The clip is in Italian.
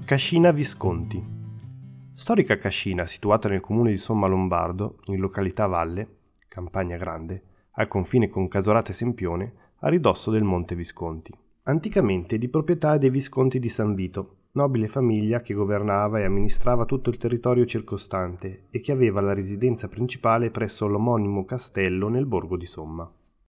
Cascina Visconti. Storica cascina situata nel comune di Somma Lombardo, in località Valle, Campagna Grande, al confine con Casorate Sempione, a ridosso del Monte Visconti. Anticamente di proprietà dei Visconti di San Vito, nobile famiglia che governava e amministrava tutto il territorio circostante e che aveva la residenza principale presso l'omonimo castello nel borgo di Somma.